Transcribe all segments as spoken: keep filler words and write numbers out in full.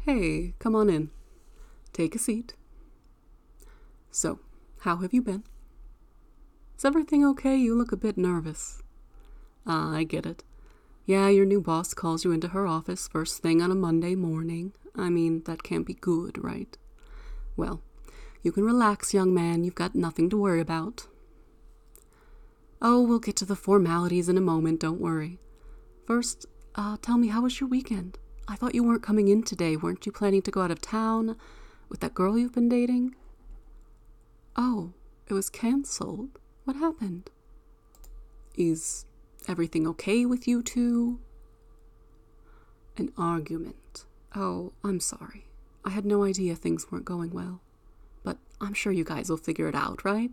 Hey, come on in. Take a seat. So, how have you been? Is everything okay? You look a bit nervous. Ah, I get it. Yeah, your new boss calls you into her office first thing on a Monday morning. I mean, that can't be good, right? Well, you can relax, young man. You've got nothing to worry about. Oh, we'll get to the formalities in a moment, don't worry. First, uh, tell me, how was your weekend? I thought you weren't coming in today. Weren't you planning to go out of town with that girl you've been dating? Oh, it was canceled? What happened? Is everything okay with you two? An argument. Oh, I'm sorry. I had no idea things weren't going well. But I'm sure you guys will figure it out, right?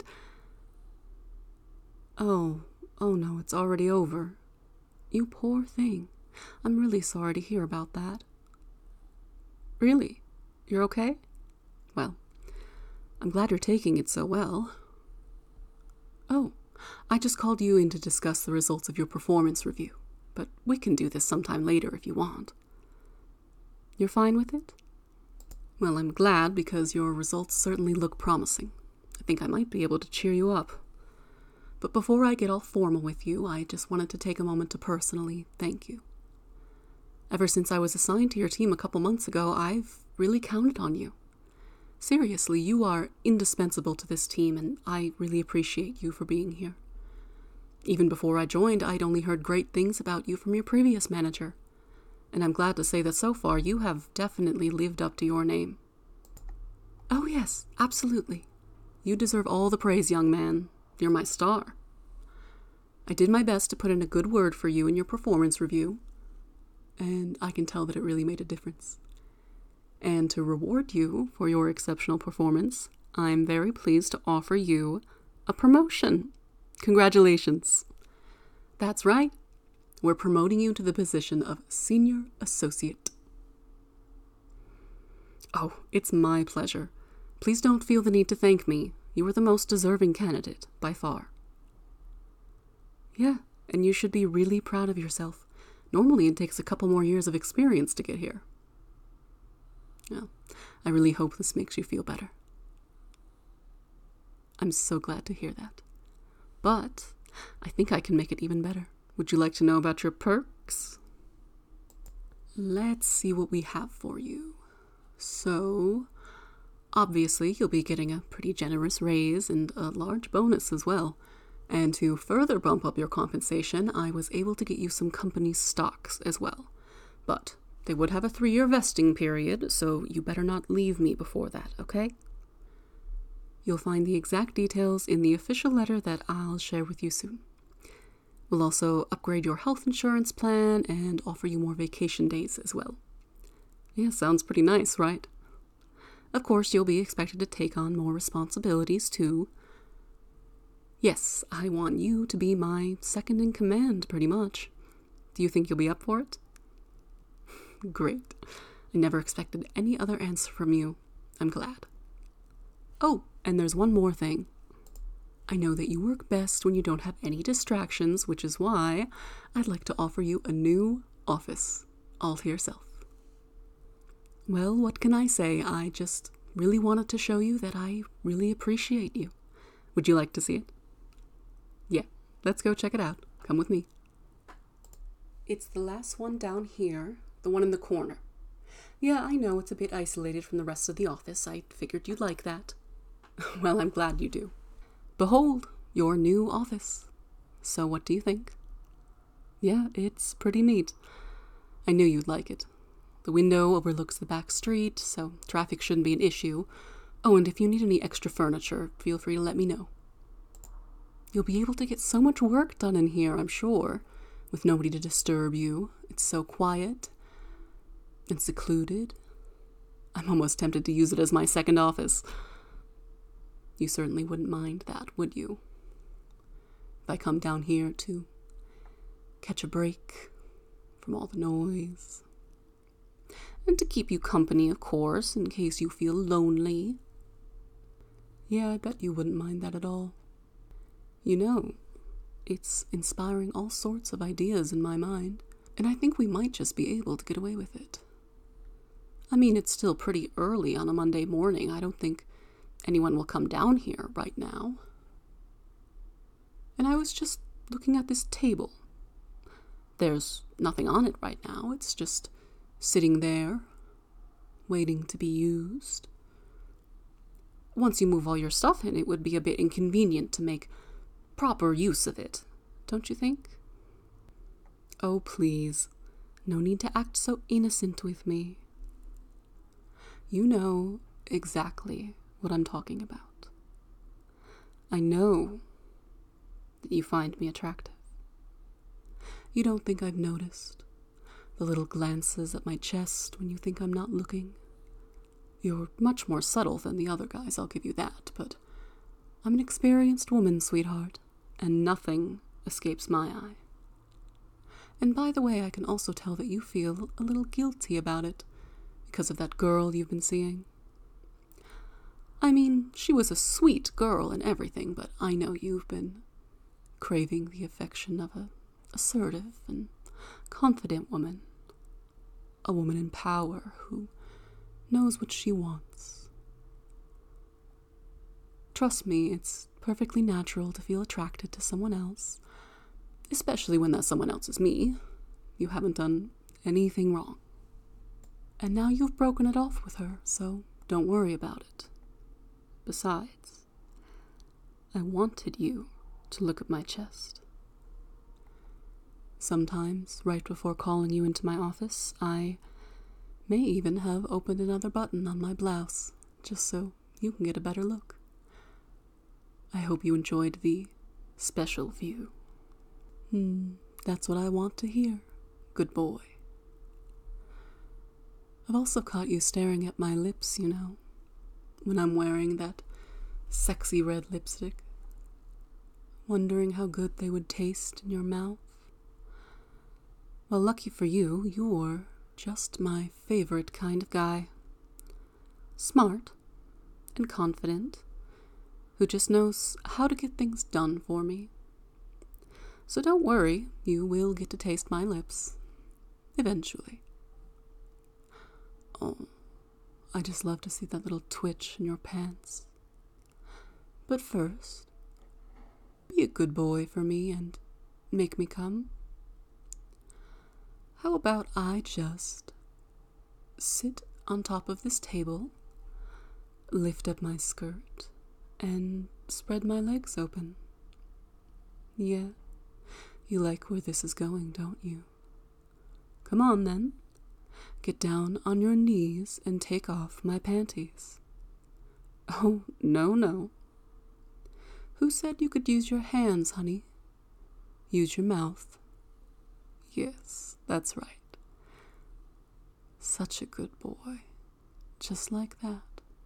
Oh, oh no, it's already over. You poor thing. I'm really sorry to hear about that. Really? You're okay? Well, I'm glad you're taking it so well. Oh, I just called you in to discuss the results of your performance review, but we can do this sometime later if you want. You're fine with it? Well, I'm glad because your results certainly look promising. I think I might be able to cheer you up. But before I get all formal with you, I just wanted to take a moment to personally thank you. Ever since I was assigned to your team a couple months ago, I've really counted on you. Seriously, you are indispensable to this team, and I really appreciate you for being here. Even before I joined, I'd only heard great things about you from your previous manager, and I'm glad to say that so far you have definitely lived up to your name. Oh yes, absolutely. You deserve all the praise, young man. You're my star. I did my best to put in a good word for you in your performance review, and I can tell that it really made a difference. And to reward you for your exceptional performance, I'm very pleased to offer you a promotion. Congratulations. That's right. We're promoting you to the position of Senior Associate. Oh, it's my pleasure. Please don't feel the need to thank me. You are the most deserving candidate, by far. Yeah, and you should be really proud of yourself. Normally it takes a couple more years of experience to get here. Well, I really hope this makes you feel better. I'm so glad to hear that. But I think I can make it even better. Would you like to know about your perks? Let's see what we have for you. So, obviously, you'll be getting a pretty generous raise and a large bonus as well. And to further bump up your compensation, I was able to get you some company stocks as well. But they would have a three-year vesting period, so you better not leave me before that, okay? You'll find the exact details in the official letter that I'll share with you soon. We'll also upgrade your health insurance plan and offer you more vacation days as well. Yeah, sounds pretty nice, right? Of course, you'll be expected to take on more responsibilities too. Yes, I want you to be my second in command, pretty much. Do you think you'll be up for it? Great. I never expected any other answer from you. I'm glad. Oh, and there's one more thing. I know that you work best when you don't have any distractions, which is why I'd like to offer you a new office, all to yourself. Well, what can I say? I just really wanted to show you that I really appreciate you. Would you like to see it? Yeah, let's go check it out. Come with me. It's the last one down here, the one in the corner. Yeah, I know it's a bit isolated from the rest of the office. I figured you'd like that. Well, I'm glad you do. Behold, your new office. So what do you think? Yeah, it's pretty neat. I knew you'd like it. The window overlooks the back street, so traffic shouldn't be an issue. Oh, and if you need any extra furniture, feel free to let me know. You'll be able to get so much work done in here, I'm sure, with nobody to disturb you. It's so quiet and secluded. I'm almost tempted to use it as my second office. You certainly wouldn't mind that, would you? If I come down here to catch a break from all the noise. And to keep you company, of course, in case you feel lonely. Yeah, I bet you wouldn't mind that at all. You know, it's inspiring all sorts of ideas in my mind, and I think we might just be able to get away with it. I mean, it's still pretty early on a Monday morning. I don't think anyone will come down here right now. And I was just looking at this table. There's nothing on it right now. It's just sitting there, waiting to be used. Once you move all your stuff in, it would be a bit inconvenient to make proper use of it, don't you think? Oh, please, no need to act so innocent with me. You know exactly what I'm talking about. I know that you find me attractive. You don't think I've noticed the little glances at my chest when you think I'm not looking? You're much more subtle than the other guys, I'll give you that, but I'm an experienced woman, sweetheart, and nothing escapes my eye. And by the way, I can also tell that you feel a little guilty about it because of that girl you've been seeing. I mean, she was a sweet girl and everything, but I know you've been craving the affection of a assertive and confident woman. A woman in power who knows what she wants. Trust me, it's perfectly natural to feel attracted to someone else, especially when that someone else is me. You haven't done anything wrong. And now you've broken it off with her, so don't worry about it. Besides, I wanted you to look at my chest. Sometimes, right before calling you into my office, I may even have opened another button on my blouse, just so you can get a better look. I hope you enjoyed the special view. Hmm, that's what I want to hear. Good boy. I've also caught you staring at my lips, you know, when I'm wearing that sexy red lipstick, wondering how good they would taste in your mouth. Well, lucky for you, you're just my favorite kind of guy. Smart and confident, who just knows how to get things done for me. So don't worry, you will get to taste my lips. Eventually. Oh, I just love to see that little twitch in your pants. But first, be a good boy for me and make me come. How about I just sit on top of this table, lift up my skirt, and spread my legs open? Yeah, you like where this is going, don't you? Come on, then. Get down on your knees and take off my panties. Oh, no, no. Who said you could use your hands, honey? Use your mouth. Yes, that's right. Such a good boy. Just like that.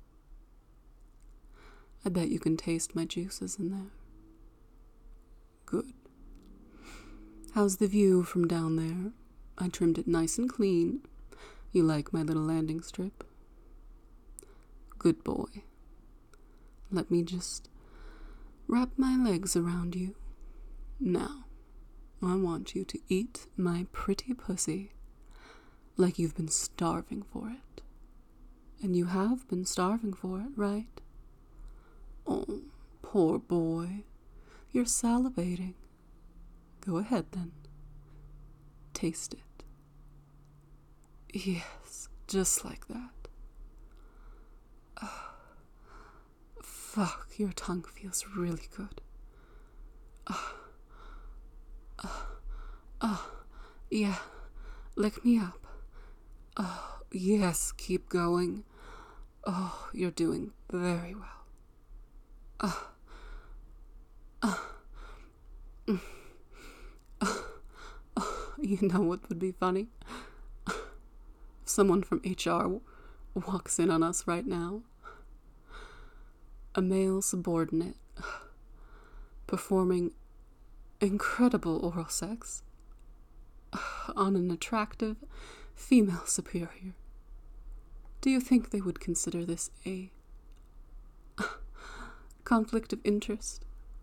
I bet you can taste my juices in there. Good. How's the view from down there? I trimmed it nice and clean. You like my little landing strip? Good boy. Let me just wrap my legs around you. Now, I want you to eat my pretty pussy like you've been starving for it. And you have been starving for it, right? Oh, poor boy. You're salivating. Go ahead, then. Taste it. Yes, just like that. Oh, fuck, your tongue feels really good. Oh, oh, oh, yeah, lick me up. Oh, yes, keep going. Oh, you're doing very well. Oh, oh, mm, oh, oh, you know what would be funny? If someone from H R w- walks in on us right now. A male subordinate performing incredible oral sex on an attractive female superior. Do you think they would consider this a conflict of interest?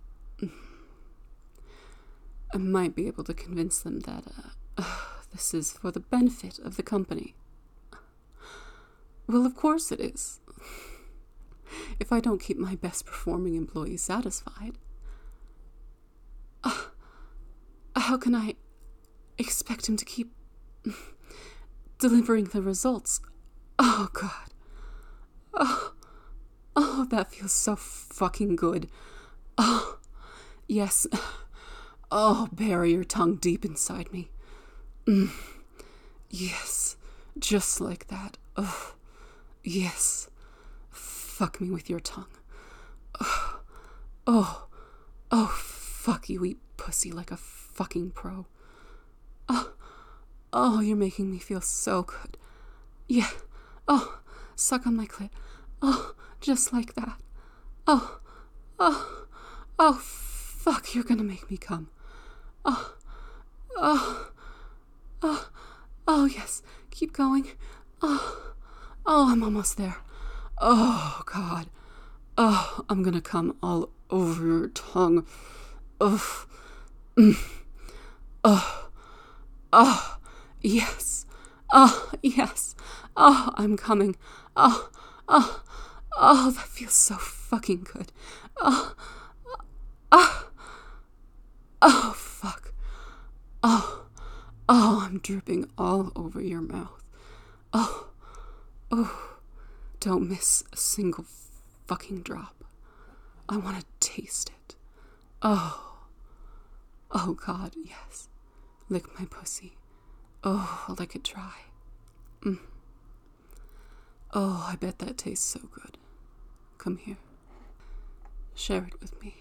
I might be able to convince them that uh, uh, this is for the benefit of the company. Well, of course it is. If I don't keep my best performing employee satisfied, uh, how can I expect him to keep delivering the results? Oh, God. Oh, oh, that feels so fucking good. Oh, yes. Oh, bury your tongue deep inside me. Mm. Yes, just like that. Oh, yes. Fuck me with your tongue. Oh, oh, oh, fuck you, eat pussy like a fucking pro. Oh, oh, you're making me feel so good. Yeah. Oh, suck on my clit. Oh, just like that. Oh, oh, oh, fuck, you're gonna make me come. Oh, oh, oh, oh, yes, keep going. Oh, oh, I'm almost there. Oh, God. Oh, I'm gonna come all over your tongue. Oh, mm. Oh, oh, yes. Oh, yes. Oh, I'm coming. Oh, oh, oh, that feels so fucking good. Oh, oh, oh, fuck. Oh, oh, I'm dripping all over your mouth. Oh, oh, don't miss a single fucking drop. I want to taste it. Oh, oh, God, yes. Lick my pussy. Oh, lick it dry. Mm. Oh, I bet that tastes so good. Come here. Share it with me.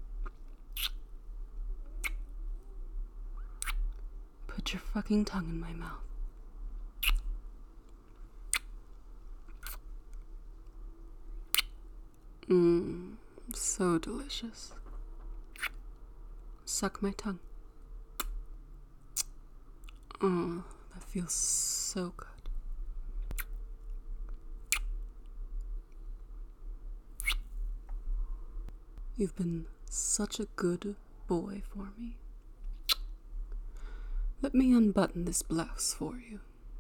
Put your fucking tongue in my mouth. Mmm, so delicious. Suck my tongue. Oh, that feels so good. You've been such a good boy for me. Let me unbutton this blouse for you.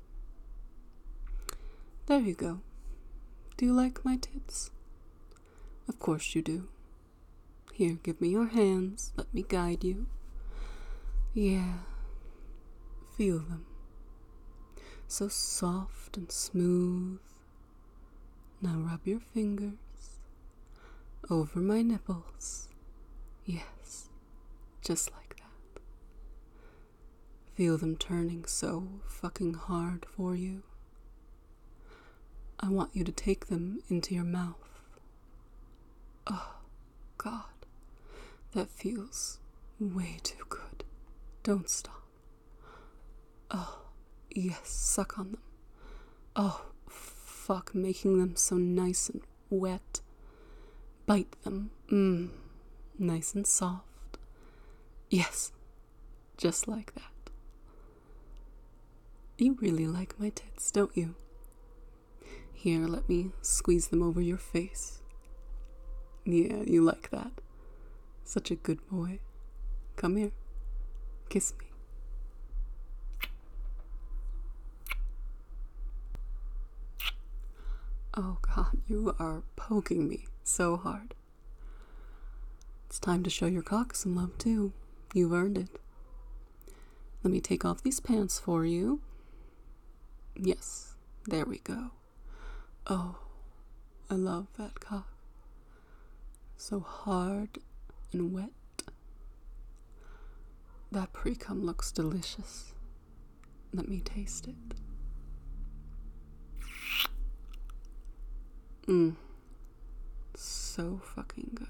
There you go. Do you like my tits? Of course you do. Here, give me your hands. Let me guide you. Yeah. Feel them. So soft and smooth. Now rub your fingers over my nipples. Yes, just like that. Feel them turning so fucking hard for you. I want you to take them into your mouth. Oh, God, that feels way too good. Don't stop. Oh, yes, suck on them. Oh, fuck, making them so nice and wet. Bite them. Mmm, nice and soft. Yes, just like that. You really like my tits, don't you? Here, let me squeeze them over your face. Yeah, you like that. Such a good boy. Come here. Kiss me. Oh, God, you are poking me so hard. It's time to show your cock some love, too. You've earned it. Let me take off these pants for you. Yes, there we go. Oh, I love that cock. So hard and wet. That pre-cum looks delicious. Let me taste it. Mmm. So fucking good.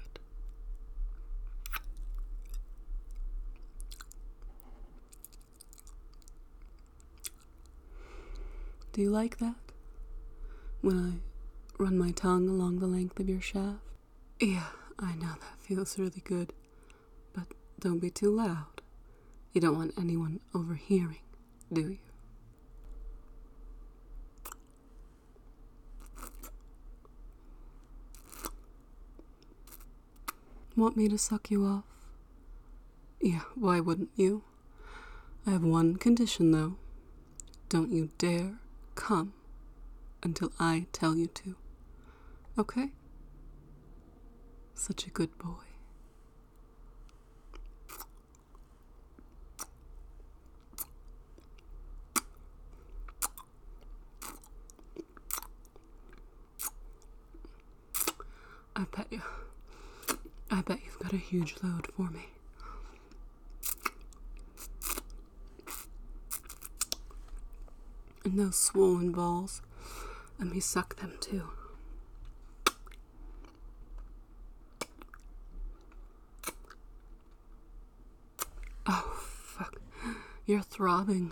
Do you like that? When I run my tongue along the length of your shaft? Yeah, I know that feels really good. But don't be too loud. You don't want anyone overhearing, do you? Want me to suck you off? Yeah, why wouldn't you? I have one condition, though. Don't you dare come until I tell you to. Okay? Such a good boy. I bet you, I bet you've got a huge load for me. And those swollen balls, let me suck them too. Oh, fuck. You're throbbing.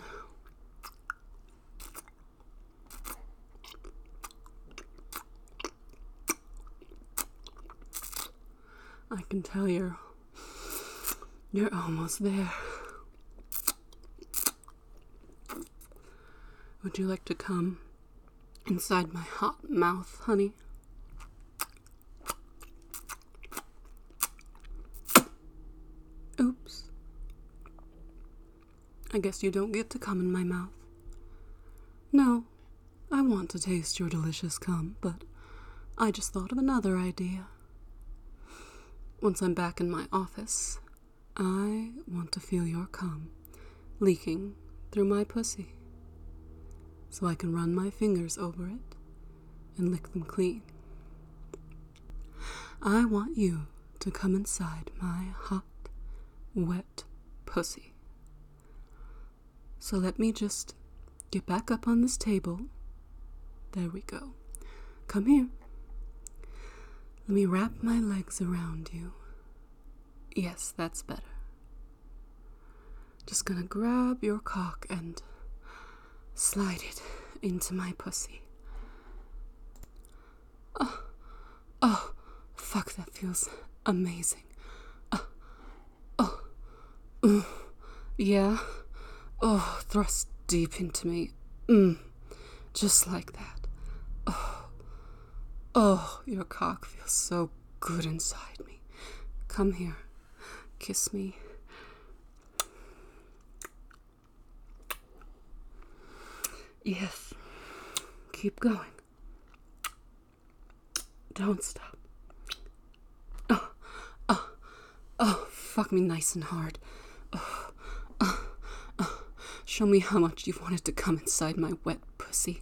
I can tell you're, you're almost there. Would you like to come inside my hot mouth, honey? Oops. I guess you don't get to come in my mouth. No, I want to taste your delicious cum, but I just thought of another idea. Once I'm back in my office, I want to feel your cum leaking through my pussy, so I can run my fingers over it and lick them clean. I want you to come inside my hot, wet pussy. So let me just get back up on this table. There we go. Come here. Let me wrap my legs around you. Yes, that's better. Just gonna grab your cock and slide it into my pussy. Oh, oh, fuck, that feels amazing. Oh, oh, ooh, yeah. Oh, thrust deep into me. Mm, just like that. Oh, oh, your cock feels so good inside me. Come here, kiss me. Yes, keep going. Don't stop. Oh, oh, oh, fuck me nice and hard. Oh, oh, oh. Show me how much you've wanted to come inside my wet pussy.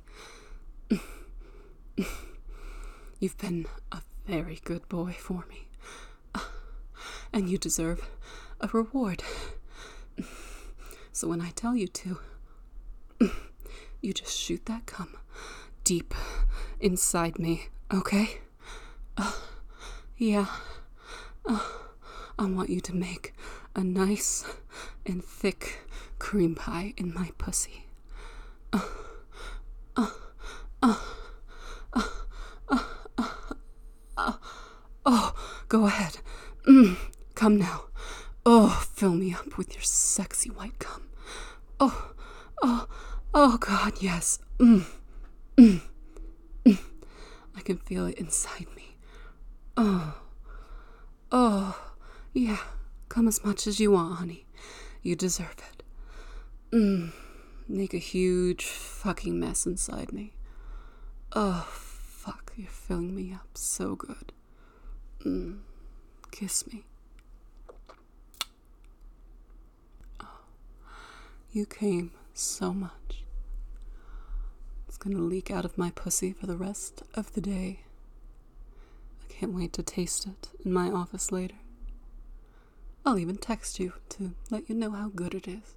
You've been a very good boy for me. And you deserve a reward. So when I tell you to, you just shoot that cum deep inside me, okay? Uh, yeah. Uh, I want you to make a nice and thick cream pie in my pussy. Uh, uh, uh, uh, uh, uh, uh, oh, go ahead. Mm, come now. Oh, fill me up with your sexy white cum. Oh, oh, oh, God, yes. Mm, mm, mm. I can feel it inside me. Oh, oh, yeah. Come as much as you want, honey. You deserve it. Mm, make a huge fucking mess inside me. Oh, fuck. You're filling me up so good. Mm, kiss me. Oh, you came so much. It's gonna leak out of my pussy for the rest of the day. I can't wait to taste it in my office later. I'll even text you to let you know how good it is.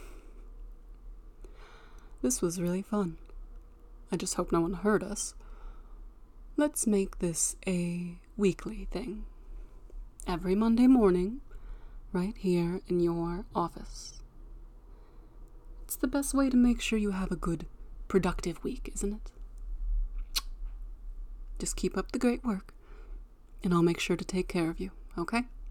This was really fun. I just hope no one heard us. Let's make this a weekly thing. Every Monday morning, right here in your office. It's the best way to make sure you have a good, productive week, isn't it? Just keep up the great work, and I'll make sure to take care of you, okay?